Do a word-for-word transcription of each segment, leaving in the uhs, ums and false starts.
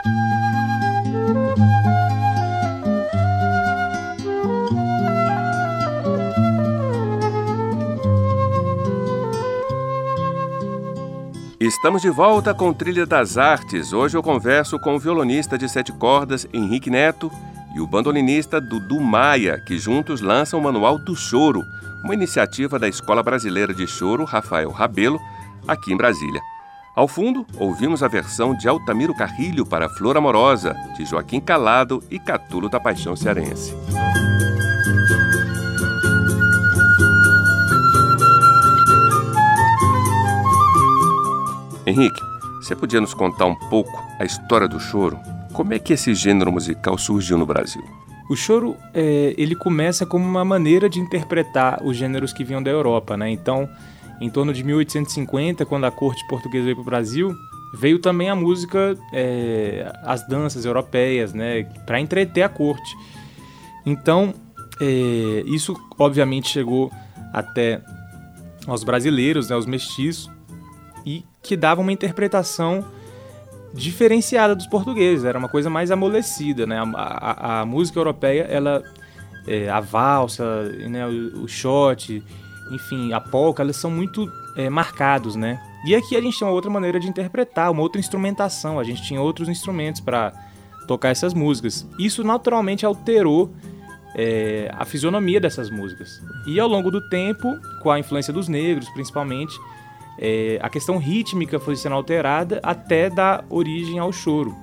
Estamos de volta com Trilha das Artes. Hoje eu converso com o violonista de sete cordas, Henrique Neto, e o bandolinista Dudu Maia, que juntos lançam o Manual do Choro, uma iniciativa da Escola Brasileira de Choro, Rafael Rabelo, aqui em Brasília. Ao fundo, ouvimos a versão de Altamiro Carrilho para Flor Amorosa, de Joaquim Calado e Catulo da Paixão Cearense. Henrique, você podia nos contar um pouco a história do choro? Como é que esse gênero musical surgiu no Brasil? O choro, é, ele começa como uma maneira de interpretar os gêneros que vinham da Europa, né? Então, em torno de mil oitocentos e cinquenta, quando a corte portuguesa veio para o Brasil, veio também a música, é, as danças europeias, né? Para entreter a corte. Então, é, isso obviamente chegou até aos brasileiros, né, os mestiços, e que dava uma interpretação diferenciada dos portugueses, era uma coisa mais amolecida, né? A, a, a música europeia, ela, é, a valsa, né, o, o shot, enfim, a polca, elas são muito é, marcados, né? E aqui a gente tem uma outra maneira de interpretar, uma outra instrumentação, a gente tinha outros instrumentos para tocar essas músicas. Isso naturalmente alterou é, a fisionomia dessas músicas. E ao longo do tempo, com a influência dos negros, principalmente, É, a questão rítmica foi sendo alterada até dar origem ao choro.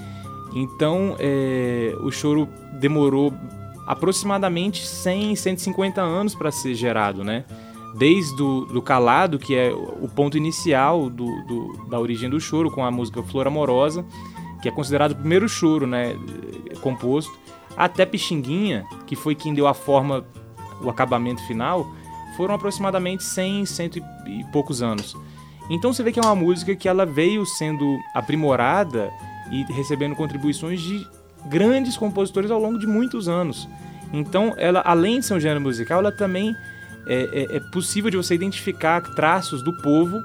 Então, é, o choro demorou aproximadamente cem, cento e cinquenta anos para ser gerado, né? Desde o do calado, que é o ponto inicial do, do, da origem do choro, com a música Flor Amorosa, que é considerado o primeiro choro, né, composto, até Pixinguinha, que foi quem deu a forma, o acabamento final, foram aproximadamente cem, cento e poucos anos. Então você vê que é uma música que ela veio sendo aprimorada e recebendo contribuições de grandes compositores ao longo de muitos anos. Então, ela, além de ser um gênero musical, ela também é, é, é possível de você identificar traços do povo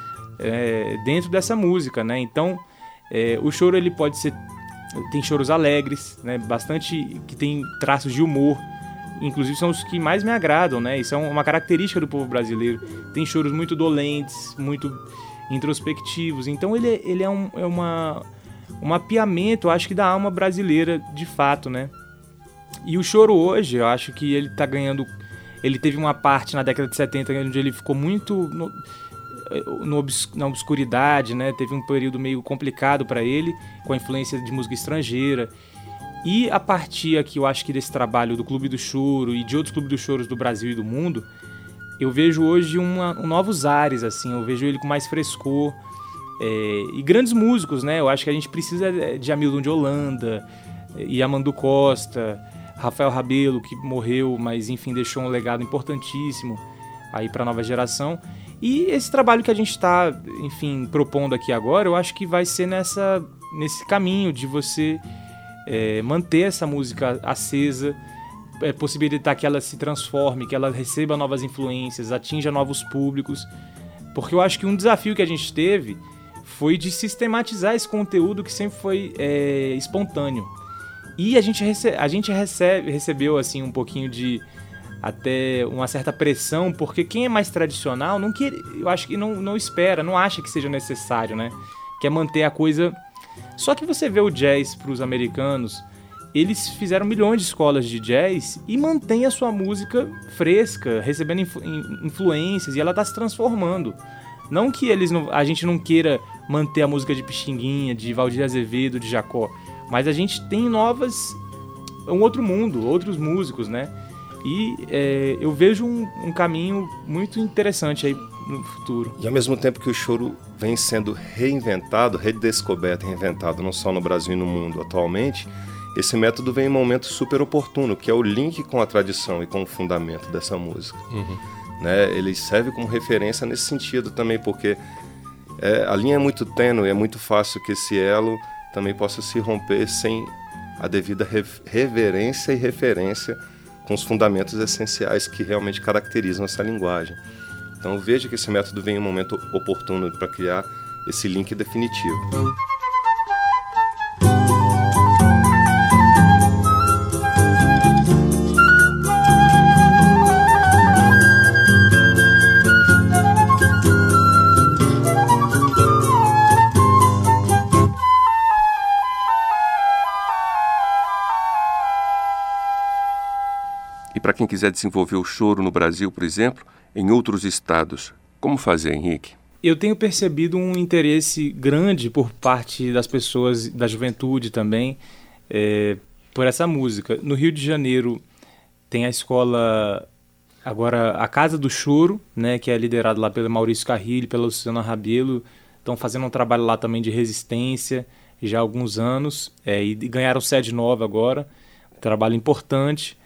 é, dentro dessa música, né? Então, é, o choro ele pode ser, tem choros alegres, né? Bastante que tem traços de humor. Inclusive são os que mais me agradam, né? Isso é uma característica do povo brasileiro. Tem choros muito dolentes, muito introspectivos. Então ele, ele é, um, é uma, um mapeamento, acho que, da alma brasileira de fato, né? E o choro hoje, eu acho que ele tá ganhando... Ele teve uma parte na década de setenta onde ele ficou muito no, no obs, na obscuridade, né? Teve um período meio complicado para ele, com a influência de música estrangeira. E a partir aqui, eu acho que desse trabalho do Clube do Choro e de outros clubes do choros do Brasil e do mundo, eu vejo hoje uma, um novos ares, assim, eu vejo ele com mais frescor. É, e grandes músicos, né? Eu acho que a gente precisa de Hamilton de Holanda, e Amando Costa, Rafael Rabelo, que morreu, mas enfim, deixou um legado importantíssimo aí para a nova geração. E esse trabalho que a gente está, enfim, propondo aqui agora, eu acho que vai ser nessa, nesse caminho de você... É, manter essa música acesa, é, possibilitar que ela se transforme, que ela receba novas influências, atinja novos públicos, porque eu acho que um desafio que a gente teve foi de sistematizar esse conteúdo que sempre foi é, espontâneo. E a gente, rece- a gente recebe, recebeu assim, um pouquinho de até uma certa pressão, porque quem é mais tradicional não quer, eu acho que não, não espera, não acha que seja necessário, né? Quer manter a coisa... Só que você vê o jazz para os americanos, eles fizeram milhões de escolas de jazz e mantém a sua música fresca, recebendo influ- influências, e ela está se transformando. Não que eles não, a gente não queira manter a música de Pixinguinha, de Valdir Azevedo, de Jacó, mas a gente tem novas, um outro mundo, outros músicos, né? E é, eu vejo um, um caminho muito interessante aí no futuro. E ao mesmo tempo que o choro vem sendo reinventado, redescoberto, reinventado, não só no Brasil e no mundo atualmente, esse método vem em um momento super oportuno, que é o link com a tradição e com o fundamento dessa música. Uhum. Né? Ele serve como referência nesse sentido também, porque é, a linha é muito tênue, é muito fácil que esse elo também possa se romper sem a devida reverência e referência com os fundamentos essenciais que realmente caracterizam essa linguagem. Então veja que esse método vem em um momento oportuno para criar esse link definitivo. para quem quiser desenvolver o choro no Brasil, por exemplo, em outros estados? Como fazer, Henrique? Eu tenho percebido um interesse grande por parte das pessoas, da juventude também, é, por essa música. No Rio de Janeiro tem a escola, agora a Casa do Choro, né, que é liderada lá pelo Maurício Carrilho, pela Luciana Rabelo. Estão fazendo um trabalho lá também de resistência já há alguns anos, é, e ganharam sede nova agora, um trabalho importante.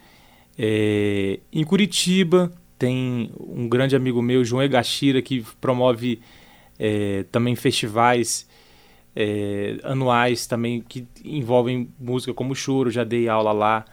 É, em Curitiba tem um grande amigo meu, João Egashira, que promove é, também festivais é, anuais também que envolvem música como choro, já dei aula lá.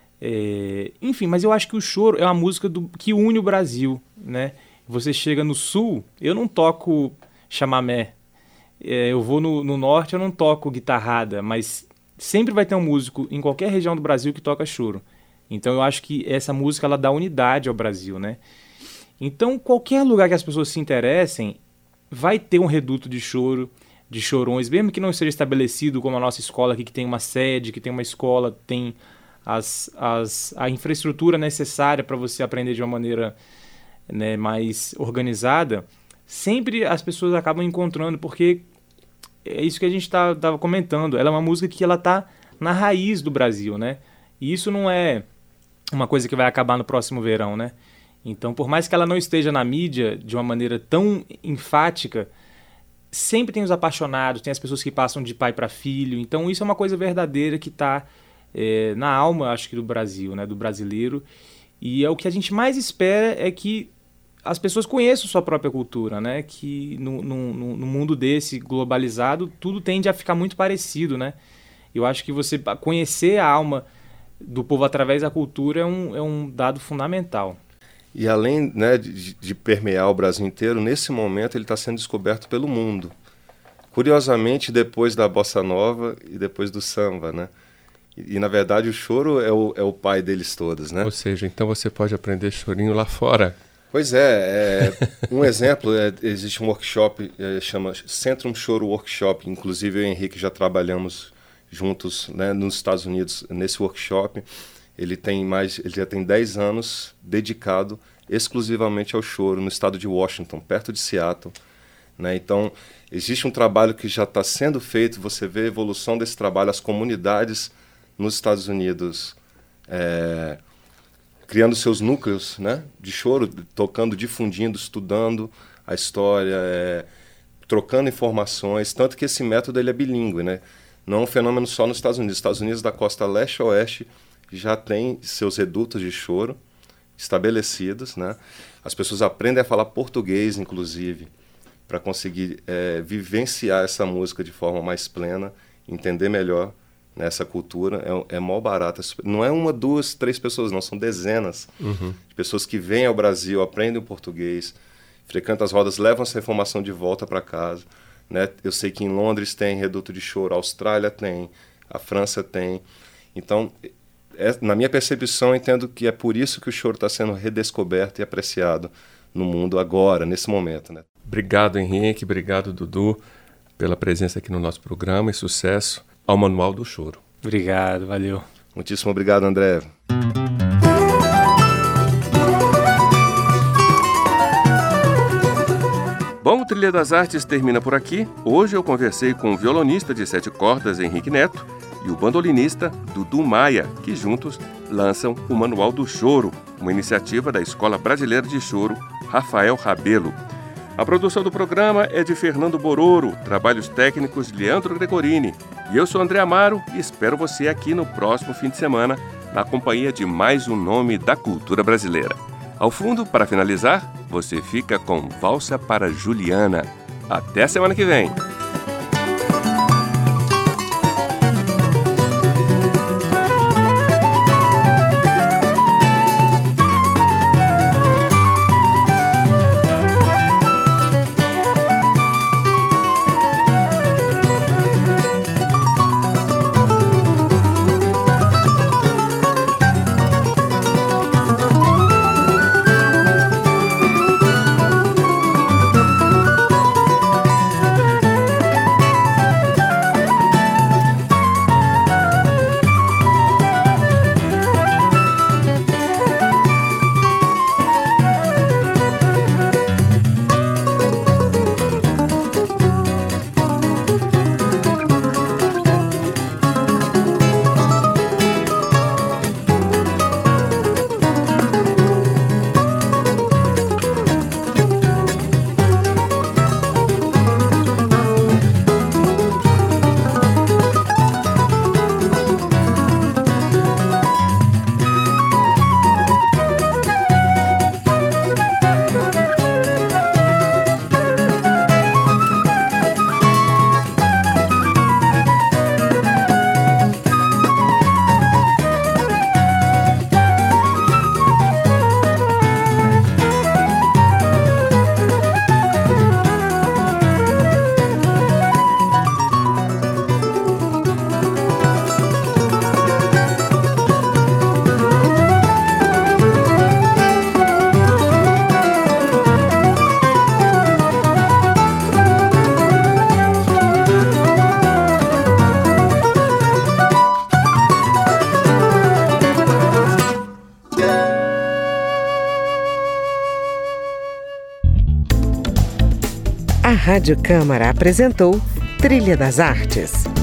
É, enfim, mas eu acho que o choro é uma música do, que une o Brasil, né? Você chega no sul, eu não toco chamamé, é, eu vou no, no norte, eu não toco guitarrada, mas sempre vai ter um músico em qualquer região do Brasil que toca choro. Então eu acho que essa música ela dá unidade ao Brasil, né? Então qualquer lugar que as pessoas se interessem vai ter um reduto de choro, de chorões, mesmo que não seja estabelecido como a nossa escola aqui, que tem uma sede, que tem uma escola, tem as, as, a infraestrutura necessária para você aprender de uma maneira, né, mais organizada. Sempre as pessoas acabam encontrando, porque é isso que a gente estava tá, comentando, ela é uma música que ela está na raiz do Brasil, né? E isso não é uma coisa que vai acabar no próximo verão, né? Então, por mais que ela não esteja na mídia de uma maneira tão enfática, sempre tem os apaixonados, tem as pessoas que passam de pai para filho. Então, isso é uma coisa verdadeira que está é, na alma, acho que, do Brasil, né? Do brasileiro. E é o que a gente mais espera é que as pessoas conheçam sua própria cultura, né? Que no, no, no mundo desse globalizado, tudo tende a ficar muito parecido, né? Eu acho que você conhecer a alma do povo através da cultura é um, é um dado fundamental. E além, né, de, de permear o Brasil inteiro, nesse momento ele está sendo descoberto pelo mundo. Curiosamente, depois da bossa nova e depois do samba, né? E, e na verdade o choro é o, é o pai deles todos, né? Ou seja, então você pode aprender chorinho lá fora. Pois é, é um exemplo, é, existe um workshop, é, chama Centrum Choro Workshop, inclusive eu e o Henrique já trabalhamos juntos, né, nos Estados Unidos nesse workshop. Ele tem mais, ele já tem dez anos dedicado exclusivamente ao choro no estado de Washington, perto de Seattle, né? Então existe um trabalho que já está sendo feito, você vê a evolução desse trabalho, as comunidades nos Estados Unidos é, criando seus núcleos, né, de choro, tocando, difundindo, estudando a história, é, trocando informações, tanto que esse método ele é bilíngue, né? Não é um fenômeno só nos Estados Unidos. Os Estados Unidos da costa leste a oeste já tem seus redutos de choro estabelecidos, né? As pessoas aprendem a falar português, inclusive, para conseguir é, vivenciar essa música de forma mais plena, entender melhor, né, essa cultura. É, é mó barata. Não é uma, duas, três pessoas, não. São dezenas uhum. de pessoas que vêm ao Brasil, aprendem o português, frequentam as rodas, levam essa informação de volta para casa. Né? Eu sei que em Londres tem reduto de choro, a Austrália tem, a França tem. Então, é, na minha percepção, eu entendo que é por isso que o choro está sendo redescoberto e apreciado no mundo agora, nesse momento. Né? Obrigado, Henrique. Obrigado, Dudu, pela presença aqui no nosso programa e sucesso ao Manual do Choro. Obrigado, valeu. Muitíssimo obrigado, André. Bom, o Trilha das Artes termina por aqui. Hoje eu conversei com o violonista de sete cordas, Henrique Neto, e o bandolinista Dudu Maia, que juntos lançam o Manual do Choro, uma iniciativa da Escola Brasileira de Choro, Rafael Rabelo. A produção do programa é de Fernando Bororo, trabalhos técnicos de Leandro Gregorini. E eu sou André Amaro e espero você aqui no próximo fim de semana, na companhia de mais um nome da cultura brasileira. Ao fundo, para finalizar, você fica com Valsa para Juliana. Até a semana que vem! Rádio Câmara apresentou Trilha das Artes.